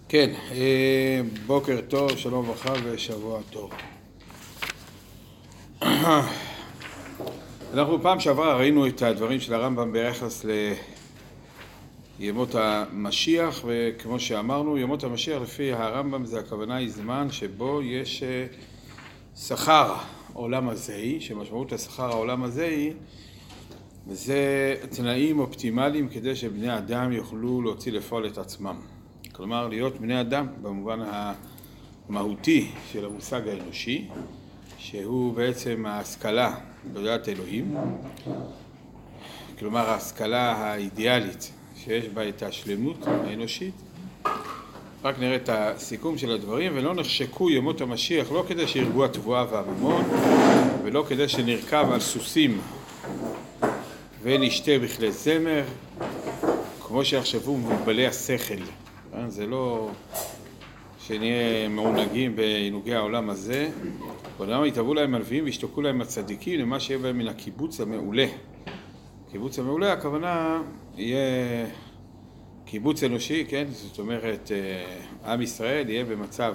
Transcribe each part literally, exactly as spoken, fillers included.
כן, בוקר טוב, שלום וברכה ושבוע טוב. אנחנו פעם שעברה ראינו את הדברים של הרמב"ם ביחס לימות המשיח, וכמו שאמרנו, ימות המשיח לפי הרמב"ם זה הכוונה היא זמן שבו יש שכר העולם הזה, שמשמעות השכר העולם הזה זה תנאים אופטימליים כדי שבני אדם יוכלו להוציא לפועל את עצמם. כלומר, להיות בני אדם במובן המהותי של המושג האנושי, שהוא בעצם ההשכלה בדעת אלוהים, כלומר ההשכלה האידיאלית שיש בה את השלמות האנושית. רק נראה את הסיכום של הדברים. ולא נחשקו ימות המשיח לא כדי שירגעו התבואה והממון, ולא כדי שנרכב על סוסים ונשתה בכלי זמר, כמו שיחשבו מבולבלי השכל. זה לא שנהיה מעונגים בעינוגי העולם הזה. ולמה יתאבו להם הנביאים וישתוקו להם הצדיקים למה שיהיה בהם מן הקיבוץ המעולה. קיבוץ המעולה, הכוונה יהיה קיבוץ אנושי, כן? זאת אומרת, עם ישראל יהיה במצב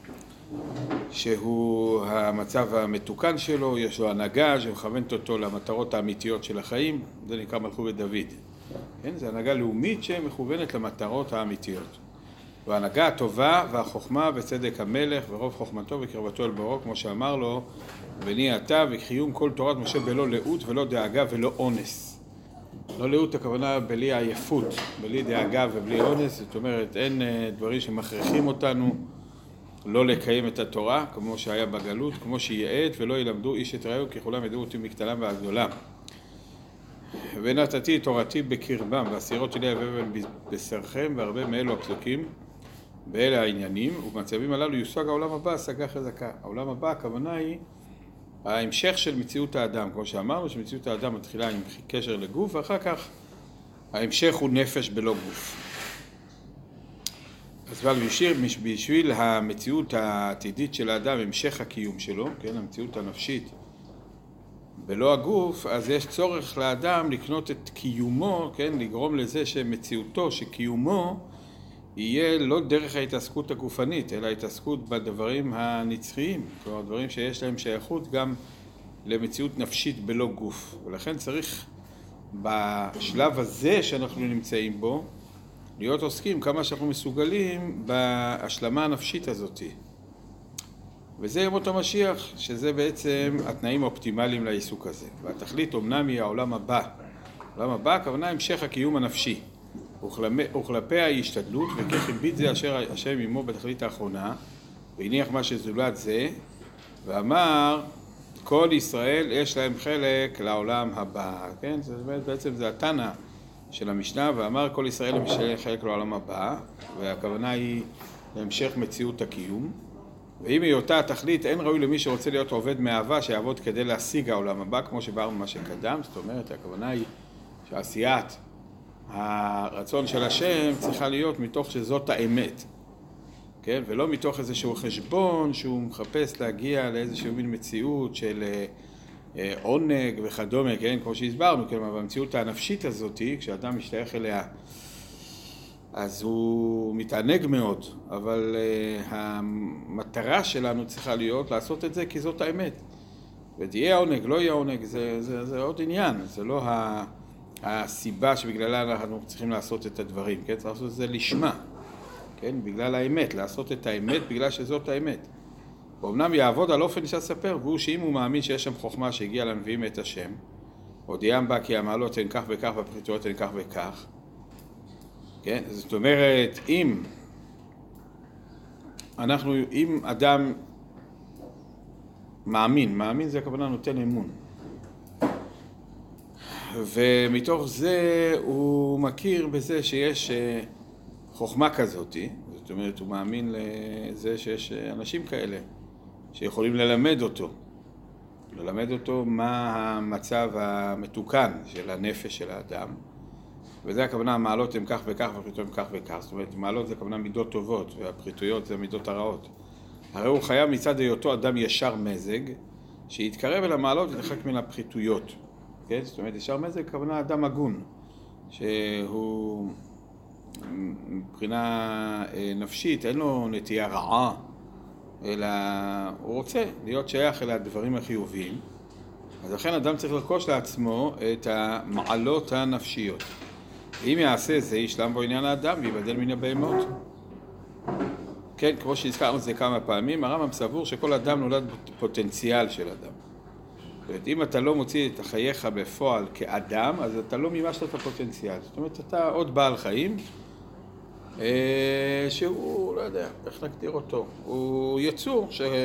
שהוא המצב המתוקן שלו, יש לו הנהגה שמכוונת אותו למטרות האמיתיות של החיים, זה נקרא מלכות דוד. כן? זה הנהגה לאומית שמכוונת למטרות האמיתיות. וההנהגה הטובה והחוכמה וצדק המלך ורוב חוכמתו וקרבתו אל בוראו, כמו שאמר לו, בני אתה וקיום כל תורת משה בלא לאות ולא דאגה ולא אונס. לא לאות הכוונה בלי עייפות, בלי דאגה ובלי אונס, זאת אומרת אין דברים שמכריחים אותנו לא לקיים את התורה, כמו שהיה בגלות, כמו שיעט ולא ילמדו איש את רעהו כי כולם ידעו אותי מקטנם ועד גדולם. ונתתי את תורתי בקרבם, והסירות שלי אבן בשרכם, והרבה מאלו הפסוקים באלה העניינים, ובמצבים הללו יושג העולם הבא, השגה חזקה. העולם הבא, הכוונה היא ההמשך של מציאות האדם, כמו שאמרנו, שמציאות האדם מתחילה עם קשר לגוף, ואחר כך ההמשך הוא נפש בלא גוף. אז אבל בשביל, בשביל המציאות העתידית של האדם, המשך הקיום שלו, כן, המציאות הנפשית, בלא הגוף, אז יש צורך לאדם לקנות את קיומו, כן, לגרום לזה שמציאותו, שקיומו יהיה לא דרך ההתעסקות הגופנית, אלא ההתעסקות בדברים הנצחיים, כלומר דברים שיש להם שייכות גם למציאות נפשית בלא גוף. ולכן צריך בשלב הזה שאנחנו נמצאים בו, להיות עוסקים כמה שאנחנו מסוגלים בהשלמה הנפשית הזאת. וזה ימות המשיח, שזה בעצם התנאים האופטימליים לעיסוק הזה. והתכלית אומנם היא העולם הבא. העולם הבא, הכוונה המשך הקיום הנפשי. וכלפי ההשתדלות, וכך הביט זה אשר השם עמו בתכלית האחרונה, והניח מה שזולת זה, ואמר, כל ישראל יש להם חלק לעולם הבא. כן? זאת אומרת, בעצם זה התנא של המשנה, ואמר כל ישראל יש להם חלק לעולם הבא, והכוונה היא להמשך מציאות הקיום. ואם היותה התכלית, אין ראוי למי שרוצה להיות עובד מאהבה שיעבוד כדי להשיג העולם הבא, כמו שבארנו מה שקדם. זאת אומרת, הכוונה היא שעשיית הרצון של השם צריכה להיות מתוך שזאת האמת, כן? ולא מתוך איזשהו חשבון שהוא מחפש להגיע לאיזשהו מין מציאות של עונג וכדומה, כן? כמו שהסברנו, כן? אבל במציאות הנפשית הזאת, כשאדם משתייך אליה, אז הוא מתענג מאוד, אבל uh, המטרה שלנו צריכה להיות לעשות את זה כי זאת האמת. ותהיה עונג, לא יהיה עונג, זה, זה, זה עוד עניין, זה לא ה, הסיבה שבגללה אנחנו צריכים לעשות את הדברים, כן? צריך לעשות את זה לשמה, כן? בגלל האמת, לעשות את האמת בגלל שזאת האמת. ואומנם יעבוד על אופן שספר, והוא שאם הוא מאמין שיש שם חוכמה שהגיעה לנביאים את השם, הודיעם בה כי המעלות הן כך וכך והפחיתויות הן כך וכך, כן? זאת אומרת, אם אנחנו, אם אדם מאמין, מאמין זה הכוונה נותן אמון, ומתוך זה הוא מכיר בזה שיש חוכמה כזאת, זאת אומרת, הוא מאמין לזה שיש אנשים כאלה שיכולים ללמד אותו, ללמד אותו מה המצב המתוקן של הנפש של האדם, וזה הכוונה, המעלות הן כך וכך והפריטויות הן כך וכך. זאת אומרת, מעלות זה הכוונה מידות טובות, והפריטויות זה מידות הרעות. הרי הוא חייב מצד היותו אדם ישר מזג, שיתקרב אל המעלות ותרחק מן הפריטויות. כן? זאת אומרת, ישר מזג הכוונה אדם הגון, שהוא מבחינה נפשית, אין לו נטייה רעה, אלא הוא רוצה להיות שייך אל הדברים החיוביים. אז לכן אדם צריך לרכוש לעצמו את המעלות הנפשיות. אם יעשה זה, ישלם בו עניין האדם ויבדל מן הבהמות. כן, כמו שהזכרנו את זה כמה פעמים, הרמב"ם סבור שכל אדם נולד פוטנציאל של אדם. זאת אומרת, אם אתה לא מוציא את חייך בפועל כאדם, אז אתה לא מימשת את הפוטנציאל. זאת אומרת, אתה עוד בעל חיים, שהוא, לא יודע, איך נגדיר אותו, הוא יצור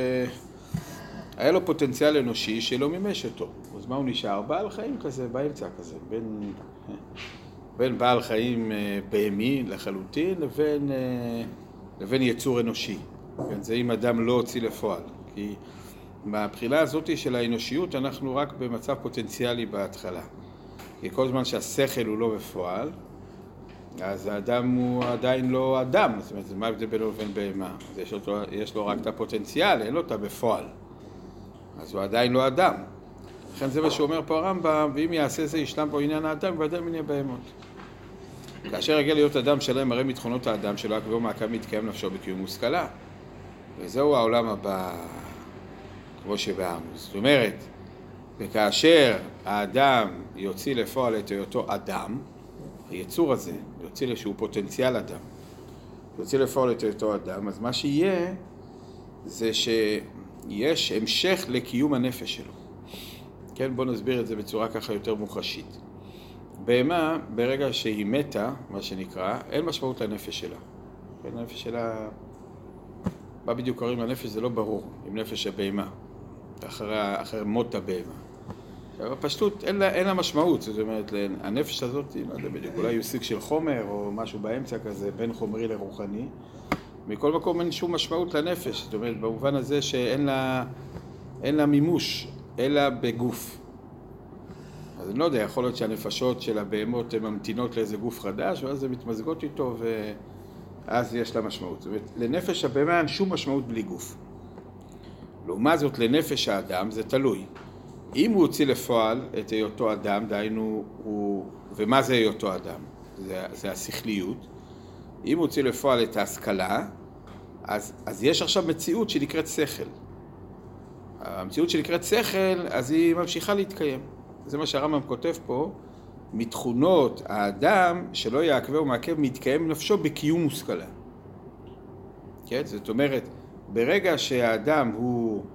שהיה לו פוטנציאל אנושי שלא מימש אותו. אז מה הוא נשאר? בעל חיים כזה, באמצע כזה, בין, בין בעל חיים בהמי לחלוטין לבין, לבין יצור אנושי. זה אם אדם לא הוציא לפועל. כי מהבחינה הזאת של האנושיות אנחנו רק במצב פוטנציאלי בהתחלה. כי כל זמן שהשכל הוא לא בפועל, אז האדם הוא עדיין לא אדם, זאת אומרת, מה זה בינו לבין בהמה? יש לו, יש לו רק את הפוטנציאל, אין לו אותה בפועל. אז הוא עדיין לא אדם. לכן זה מה שאומר פה הרמב"ם, ואם יעשה זה ישלם פה עניין האדם, ויבדל מן הבהמות. כאשר יגיע להיות אדם שלם, הרי מתכונות האדם שלו, כבר מעקב מתקיים נפשו בקיום מושכלה. וזהו העולם הבא, כמו שבארנו. זאת אומרת, וכאשר האדם יוציא לפועל את היותו אדם, היצור הזה יוציא לשהו פוטנציאל אדם, יוציא לפועל את היותו אדם, אז מה שיהיה זה שיש המשך לקיום הנפש שלו. כן, בואו נסביר את זה בצורה ככה יותר מוחשית. בהמה, ברגע שהיא מתה, מה שנקרא, אין משמעות לנפש שלה. כן, הנפש שלה, מה בדיוק קוראים לנפש זה לא ברור, עם נפש הבהמה, אחרי, אחרי מות הבהמה. בפשטות אין לה, אין לה משמעות, זאת אומרת, הנפש הזאת, לא יודע בדיוק, אולי יוסיק של חומר או משהו באמצע כזה, בין חומרי לרוחני. מכל מקום אין שום משמעות לנפש, זאת אומרת, במובן הזה שאין לה, אין לה מימוש, אלא בגוף. אז אני לא יודע, יכול להיות שהנפשות של הבהמות הן ממתינות לאיזה גוף חדש, ואז הן מתמזגות איתו, ואז יש לה משמעות. זאת אומרת, לנפש הבהמה אין שום משמעות בלי גוף. לעומת זאת, לנפש האדם זה תלוי. אם הוא הוציא לפועל את היותו אדם, דהיינו, הוא, ומה זה היותו אדם? זה, זה השכליות. אם הוא הוציא לפועל את ההשכלה, אז, אז יש עכשיו מציאות שנקראת שכל. המציאות שנקראת שכל, אז היא ממשיכה להתקיים. זה מה שהרמב"ם כותב פה, מתכונות האדם שלא יעכבה ומעכב מתקיים נפשו בקיום מושכלה. כן? זאת אומרת, ברגע שהאדם הוא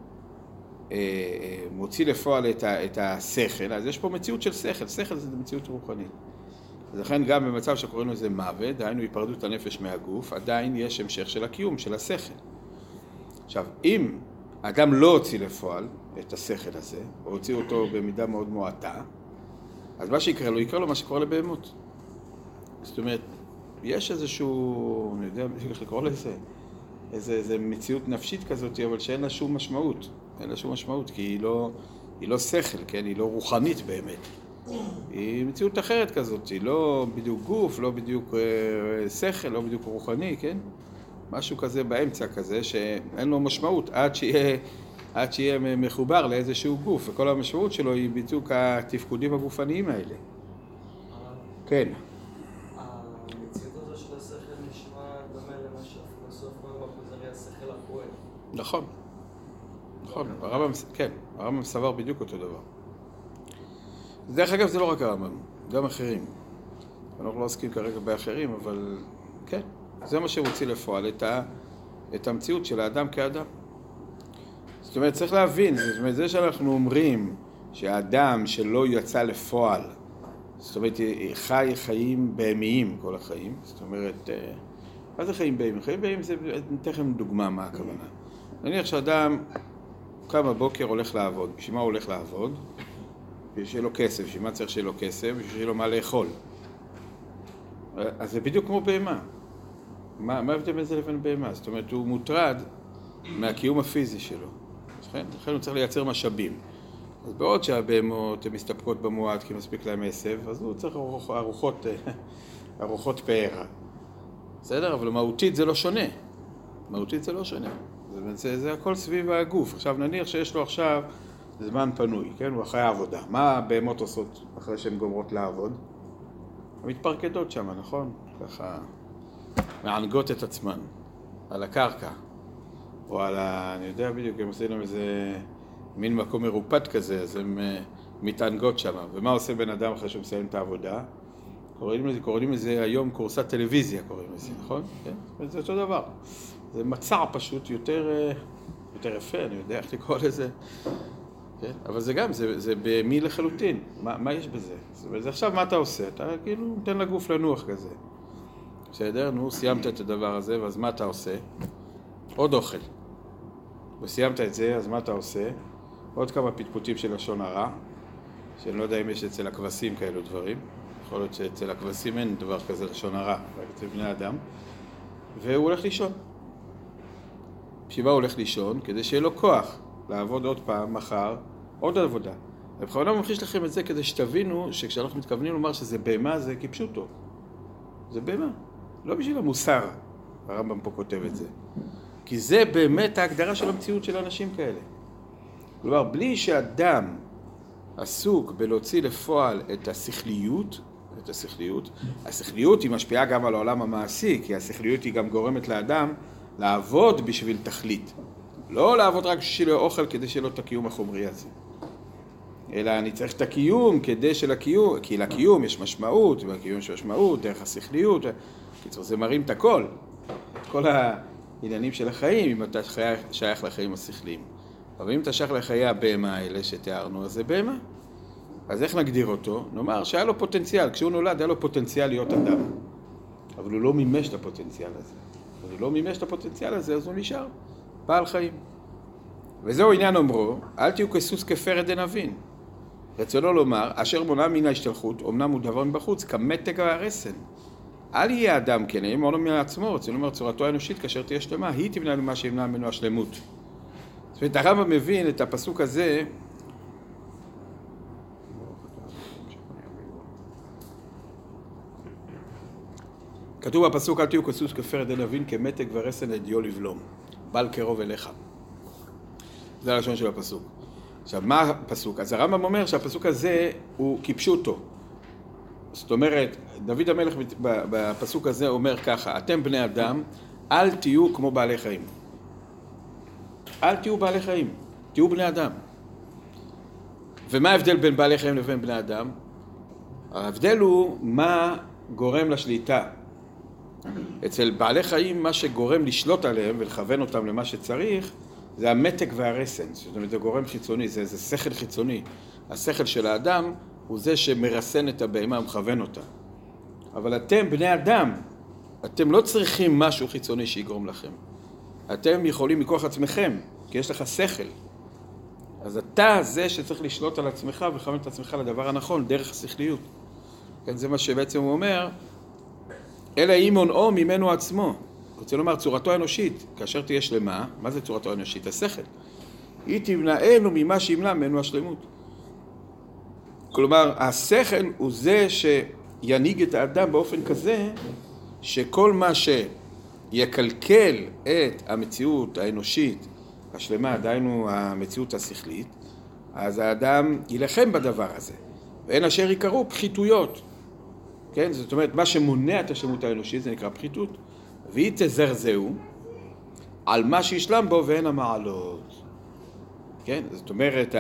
מוציא לפועל את, ה, את השכל, אז יש פה מציאות של שכל, שכל זה מציאות רוחנית. אז לכן גם במצב שקוראים לזה מוות, דהיינו היפרדות הנפש מהגוף, עדיין יש המשך של הקיום, של השכל. עכשיו, אם האדם לא הוציא לפועל את השכל הזה, או הוציא אותו במידה מאוד מועטה, אז מה שיקרה לו, יקרה לו מה שקורה לבהמות. זאת אומרת, יש איזשהו, אני יודע איך לקרוא לזה, איזו, איזו מציאות נפשית כזאת, אבל שאין לה שום משמעות. אין לה שום משמעות, כי היא לא, היא לא שכל, כן? היא לא רוחנית באמת. היא מציאות אחרת כזאת, היא לא בדיוק גוף, לא בדיוק אה, שכל, לא בדיוק רוחני, כן? משהו כזה באמצע כזה, שאין לו משמעות, עד שיהיה, עד שיהיה מחובר לאיזשהו גוף, וכל המשמעות שלו היא בדיוק התפקודים הגופניים האלה. כן. המציאות הזו של השכל נשמע דומה למה שהפילוסוף קורא בפוזריה השכל הפועל. נכון. נכון, הרמב"ם, כן, הרמב"ם סבר בדיוק אותו דבר. דרך אגב, זה לא רק הרמב"ם, גם אחרים. אנחנו לא עוסקים כרגע באחרים, אבל כן, זה מה שהוציא לפועל, את, ה, את המציאות של האדם כאדם. זאת אומרת, צריך להבין, זאת אומרת, זה שאנחנו אומרים שהאדם שלא יצא לפועל, זאת אומרת, חי חיים בהמיים כל החיים, זאת אומרת, מה זה חיים בהמיים? חיים בהמיים זה, ניתן לכם דוגמה מה הכוונה. נניח שאדם קם בבוקר הולך לעבוד, בשביל מה הוא הולך לעבוד? בשביל שיהיה לו כסף, בשביל מה צריך שיהיה לו כסף? בשביל שיהיה לו מה לאכול. אז זה בדיוק כמו בהמה. מה, מה הבדל בין זה לבין בהמה? זאת אומרת, הוא מוטרד מהקיום הפיזי שלו. לכן, לכן הוא צריך לייצר משאבים. אז בעוד שהבהמות הן מסתפקות במועט כי מספיק להם עשב, אז הוא צריך ארוחות, ארוחות פארה. בסדר? אבל מהותית זה לא שונה. מהותית זה לא שונה. זה, זה, זה הכל סביב הגוף. עכשיו נניח שיש לו עכשיו זמן פנוי, כן? הוא אחרי העבודה. מה הבהמות עושות אחרי שהן גומרות לעבוד? הן מתפרקדות שם, נכון? ככה מענגות את עצמן על הקרקע, או על ה... אני יודע בדיוק, הם עושים להם איזה מין מקום מרופט כזה, אז הם מתענגות שם. ומה עושה בן אדם אחרי שהוא מסיים את העבודה? קוראים לזה, קוראים לזה היום קורסת טלוויזיה, קוראים לזה, נכון? כן? זה אותו דבר. זה מצע פשוט יותר, יותר יפה, אני יודע איך לקרוא לזה. כן? אבל זה גם, זה, זה במי לחלוטין. מה, מה יש בזה? זה עכשיו מה אתה עושה? אתה כאילו נותן לגוף לנוח כזה. בסדר? נו, סיימת את הדבר הזה, ואז מה אתה עושה? עוד אוכל. וסיימת את זה, אז מה אתה עושה? עוד כמה פטפוטים של לשון הרע, שאני לא יודע אם יש אצל הכבשים כאלו דברים. יכול להיות שאצל הכבשים אין דבר כזה לשון הרע, רק אצל בני אדם. והוא הולך לישון. בשביל הוא הולך לישון? כדי שיהיה לו כוח לעבוד עוד פעם, מחר, עוד עבודה. ובכוונה ממחיש לכם את זה כדי שתבינו שכשאנחנו מתכוונים לומר שזה בהמה, זה כפשוטו. זה בהמה. לא בשביל המוסר, הרמב"ם פה כותב את זה. כי זה באמת ההגדרה של המציאות של אנשים כאלה. כלומר, בלי שאדם עסוק בלהוציא לפועל את השכליות, את השכליות, השכליות היא משפיעה גם על העולם המעשי, כי השכליות היא גם גורמת לאדם לעבוד בשביל תכלית. לא לעבוד רק בשביל אוכל כדי שיהיה לו את הקיום החומרי הזה. אלא אני צריך את הקיום כדי שלקיום, כי לקיום יש משמעות, והקיום יש משמעות, דרך השכליות, קיצור, זה מרים את הכל, את כל העניינים של החיים, אם אתה שייך לחיים השכליים. אבל אם אתה שייך לחיי הבהמה האלה שתיארנו, אז זה בהמה. אז איך נגדיר אותו? נאמר שהיה לו פוטנציאל, כשהוא נולד היה לו פוטנציאל להיות אדם. אבל הוא לא מימש את הפוטנציאל הזה. אבל הוא לא מימש את הפוטנציאל הזה, אז הוא נשאר בעל חיים. וזהו עניין אומרו, אל תהיו כסוס כפרד דנבין. רצונו לומר, אשר מונע מן ההשתלחות, אמנם הוא דבר מבחוץ, כמתג והרסן. אל יהיה אדם כן, אם הוא לא מעצמו, רצונו לומר, צורתו האנושית, כאשר תהיה שלמה, היא תמנע למה שימנע ממנו השלמות. זאת אומרת, הרמב"ם מבין את הפסוק הזה, כתוב בפסוק, אל תהיו כסוס כפרד דנבין, כמתג ורסן הדיו לבלום, בל קרוב אליך. זה הלשון של הפסוק. עכשיו, מה הפסוק? אז הרמב"ם אומר שהפסוק הזה הוא כפשוטו. זאת אומרת, דוד המלך בפסוק הזה אומר ככה, אתם בני אדם, אל תהיו כמו בעלי חיים. אל תהיו בעלי חיים, תהיו בני אדם. ומה ההבדל בין בעלי חיים לבין בני אדם? ההבדל הוא מה גורם לשליטה. אצל בעלי חיים מה שגורם לשלוט עליהם ולכוון אותם למה שצריך, זה המתק והרסן, זאת אומרת זה גורם חיצוני, זה, זה שכל חיצוני. השכל של האדם הוא זה שמרסן את הבהמה ומכוון אותה. אבל אתם בני אדם, אתם לא צריכים משהו חיצוני שיגרום לכם. אתם יכולים מכוח עצמכם, כי יש לך שכל. אז אתה זה שצריך לשלוט על עצמך ולכוון את עצמך לדבר הנכון, דרך השכליות. כן, זה מה שבעצם הוא אומר, אלא אם מונעו ממנו עצמו. רוצה לומר, צורתו האנושית, כאשר תהיה שלמה, מה זה צורתו האנושית? השכל. היא תמנענו ממה שימנע ממנו השלמות. כלומר, השכל הוא זה שינהיג את האדם באופן כזה, שכל מה שיקלקל את המציאות האנושית השלמה, דהיינו המציאות השכלית, אז האדם ילחם בדבר הזה. ואין אשר יקראו פחיתויות. כן? זאת אומרת, מה שמונע את השלמות האנושית זה נקרא פחיתות. והיא תזרזהו על מה שישלם בו ואין המעלות. כן? זאת אומרת,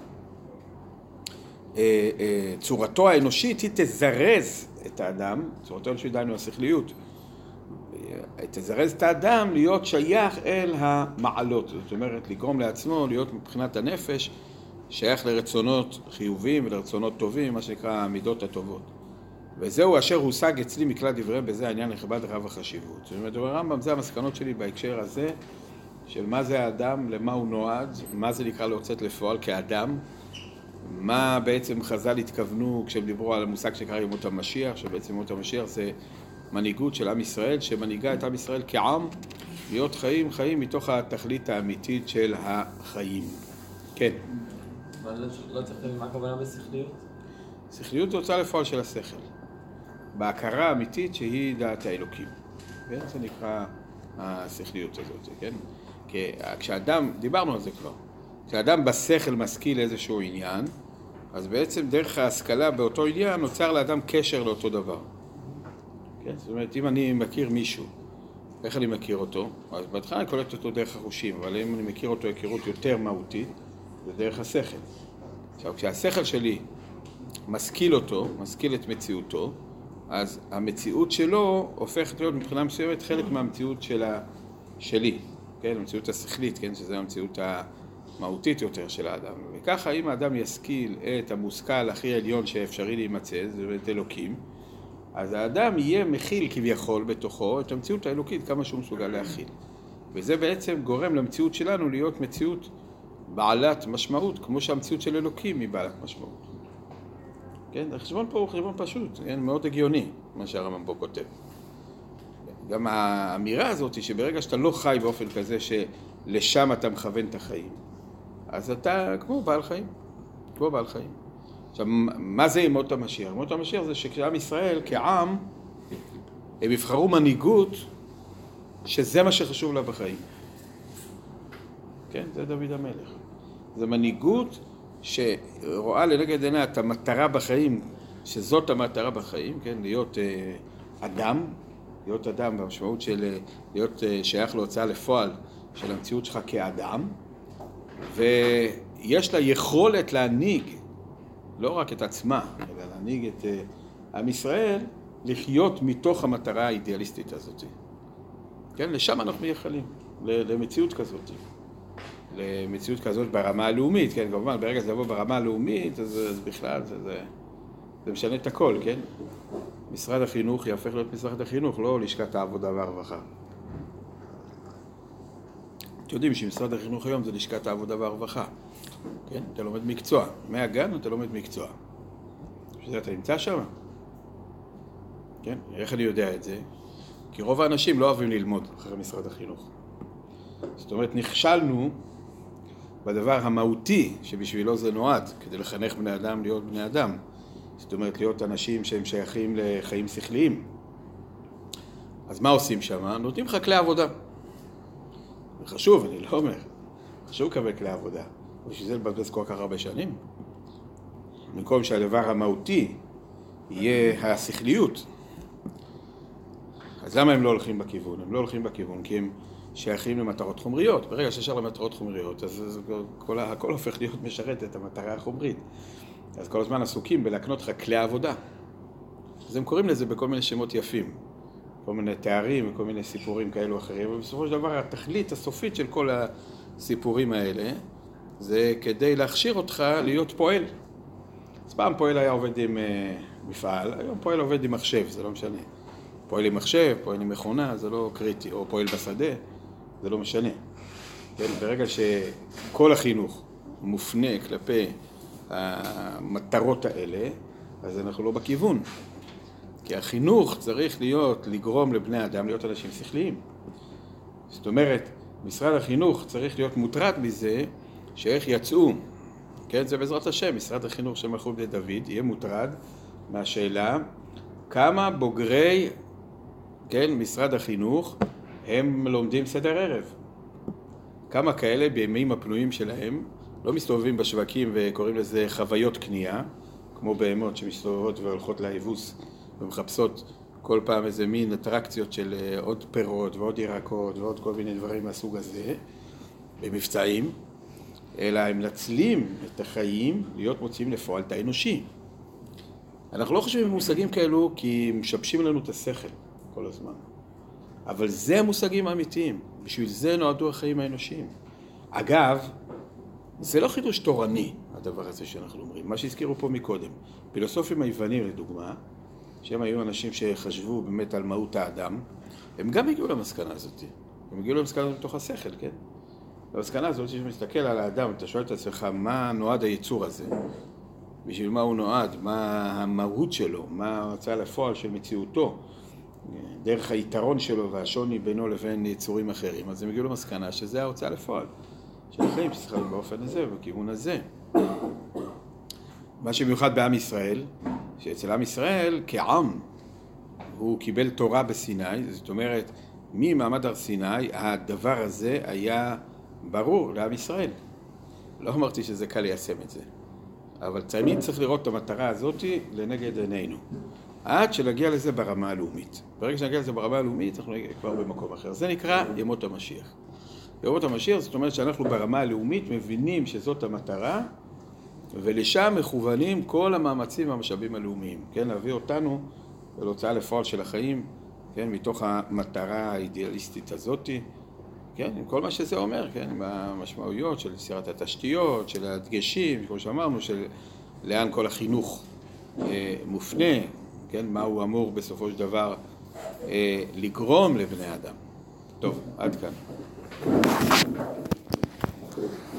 צורתו האנושית היא תזרז את האדם, צורתו האנושית דהיינו השכליות, תזרז את האדם להיות שייך אל המעלות. זאת אומרת, לגרום לעצמו להיות מבחינת הנפש שייך לרצונות חיוביים ולרצונות טובים, מה שנקרא המידות הטובות. וזהו אשר הושג אצלי מכלל דבריהם, בזה העניין נכבד רב החשיבות. זאת אומרת, הרמב"ם, זה המסקנות שלי בהקשר הזה, של מה זה האדם, למה הוא נועד, מה זה נקרא להוצאת לפועל כאדם, מה בעצם חז"ל התכוונו כשהם דיברו על המושג שנקרא ימות המשיח, שבעצם ימות המשיח זה מנהיגות של עם ישראל, שמנהיגה את עם ישראל כעם, להיות חיים, חיים מתוך התכלית האמיתית של החיים. כן. לא צריך להבין מה הכוונה בשכליות? שכליות זה הוצאה לפועל של השכל. בהכרה האמיתית שהיא דעת האלוקים. כן? זה נקרא השכליות הזאת, כן? כי כשאדם, דיברנו על זה כבר, כשאדם בשכל משכיל איזשהו עניין, אז בעצם דרך ההשכלה באותו עניין נוצר לאדם קשר לאותו דבר. כן? זאת אומרת, אם אני מכיר מישהו, איך אני מכיר אותו? אז בהתחלה אני קולט אותו דרך החושים, אבל אם אני מכיר אותו היכרות יותר מהותית, זה דרך השכל. עכשיו, כשהשכל שלי משכיל אותו, משכיל את מציאותו, אז המציאות שלו הופכת להיות מבחינה מסוימת חלק מהמציאות שלה, שלי, כן? המציאות השכלית, כן? שזו המציאות המהותית יותר של האדם. וככה, אם האדם ישכיל את המושכל הכי עליון שאפשרי להימצא, זה את אלוקים, אז האדם יהיה מכיל כביכול בתוכו את המציאות האלוקית כמה שהוא מסוגל להכיל. וזה בעצם גורם למציאות שלנו להיות מציאות בעלת משמעות, כמו שהמציאות של אלוקים היא בעלת משמעות. כן, החשבון פה הוא חשבון פשוט, כן, מאוד הגיוני, מה שהרמב"ם פה כותב. גם האמירה הזאת היא שברגע שאתה לא חי באופן כזה שלשם אתה מכוון את החיים, אז אתה כמו בעל חיים, כמו בעל חיים. עכשיו, מה זה ימות המשיח? ימות המשיח זה שכשעם ישראל, כעם, הם יבחרו מנהיגות שזה מה שחשוב לה בחיים. כן, זה דוד המלך. זה מנהיגות שרואה לנגד עיניה את המטרה בחיים, שזאת המטרה בחיים, כן, להיות אה, אדם, להיות אדם במשמעות של להיות אה, שייך להוצאה לפועל של המציאות שלך כאדם, ויש לה יכולת להנהיג, לא רק את עצמה, אלא להנהיג את אה, עם ישראל, לחיות מתוך המטרה האידיאליסטית הזאת. כן, לשם אנחנו מייחלים, למציאות כזאת. למציאות כזאת ברמה הלאומית, כן, כמובן, ברגע זה לבוא ברמה הלאומית, אז, אז בכלל זה, זה, זה משנה את הכל, כן? משרד החינוך יהפך להיות משרד החינוך, לא לשכת העבודה והרווחה. אתם יודעים שמשרד החינוך היום זה לשכת העבודה והרווחה, כן? אתה לומד מקצוע, מהגן אתה לומד מקצוע. שזה אתה נמצא שם? כן? איך אני יודע את זה? כי רוב האנשים לא אוהבים ללמוד אחרי משרד החינוך. זאת אומרת, נכשלנו בדבר המהותי שבשבילו זה נועד, כדי לחנך בני אדם להיות בני אדם. זאת אומרת, להיות אנשים שהם שייכים לחיים שכליים. אז מה עושים שם? נותנים לך כלי עבודה. חשוב, אני לא אומר. חשוב לקבל כלי עבודה. בשביל זה לבזבז כל כך הרבה שנים. במקום שהדבר המהותי יהיה השכליות. אז למה הם לא הולכים בכיוון? הם לא הולכים בכיוון כי הם שייכים למטרות חומריות. ברגע שישר למטרות חומריות, אז, אז כל, הכל הופך להיות משרת את המטרה החומרית. אז כל הזמן עסוקים בלהקנות לך כלי עבודה. אז הם קוראים לזה בכל מיני שמות יפים. כל מיני תארים וכל מיני סיפורים כאלו אחרים. ובסופו של דבר, התכלית הסופית של כל הסיפורים האלה, זה כדי להכשיר אותך להיות פועל. אז פעם פועל היה עובד עם uh, מפעל, היום פועל עובד עם מחשב, זה לא משנה. פועל עם מחשב, פועל עם מכונה, זה לא קריטי, או פועל בשדה, זה לא משנה. כן, ברגע שכל החינוך מופנה כלפי המטרות האלה, אז אנחנו לא בכיוון. כי החינוך צריך להיות, לגרום לבני אדם להיות אנשים שכליים. זאת אומרת, משרד החינוך צריך להיות מוטרד מזה שאיך יצאו, כן, זה בעזרת השם, משרד החינוך של מלכות בית דוד יהיה מוטרד מהשאלה כמה בוגרי, כן, משרד החינוך הם לומדים סדר ערב. כמה כאלה בימים הפנויים שלהם לא מסתובבים בשווקים וקוראים לזה חוויות קנייה, כמו בהמות שמסתובבות והולכות להיבוס ומחפשות כל פעם איזה מין אטרקציות של עוד פירות ועוד ירקות ועוד כל מיני דברים מהסוג הזה, במבצעים, אלא הם נצלים את החיים להיות מוצאים לפועל את האנושי. אנחנו לא חושבים במושגים כאלו כי הם משבשים לנו את השכל כל הזמן. אבל זה המושגים האמיתיים. בשביל זה נועדו החיים האנושיים. אגב, זה לא חידוש תורני, הדבר הזה שאנחנו אומרים. מה שהזכירו פה מקודם. פילוסופים היוונים, לדוגמה, שהם היו אנשים שחשבו באמת על מהות האדם, הם גם הגיעו למסקנה הזאת. הם הגיעו למסקנה הזאת בתוך השכל, כן? למסקנה הזאת, שמסתכל על האדם, אתה שואל את עצמך, מה נועד היצור הזה? בשביל מה הוא נועד? מה המהות שלו? מה ההוצאה לפועל של מציאותו? דרך היתרון שלו והשוני בינו לבין יצורים אחרים. אז הם הגיעו למסקנה שזה ההוצאה לפועל של החיים שצריכים באופן הזה, בכיוון הזה. מה שמיוחד בעם ישראל, שאצל עם ישראל כעם הוא קיבל תורה בסיני, זאת אומרת, ממעמד הר סיני הדבר הזה היה ברור לעם ישראל. לא אמרתי שזה קל ליישם את זה, אבל תמיד צריך לראות את המטרה הזאת לנגד עינינו. עד שנגיע לזה ברמה הלאומית. ברגע שנגיע לזה ברמה הלאומית, אנחנו נגיע כבר במקום אחר. זה נקרא ימות המשיח. ימות המשיח, זאת אומרת שאנחנו ברמה הלאומית מבינים שזאת המטרה, ולשם מכוונים כל המאמצים והמשאבים הלאומיים, כן? להביא אותנו להוצאה לפועל של החיים, כן? מתוך המטרה האידיאליסטית הזאת, כן? עם כל מה שזה אומר, כן? עם המשמעויות של יצירת התשתיות, של הדגשים, כמו שאמרנו, של לאן כל החינוך אה, מופנה, כן? מה הוא אמור בסופו של דבר אה, לגרום לבני אדם. טוב, עד כאן.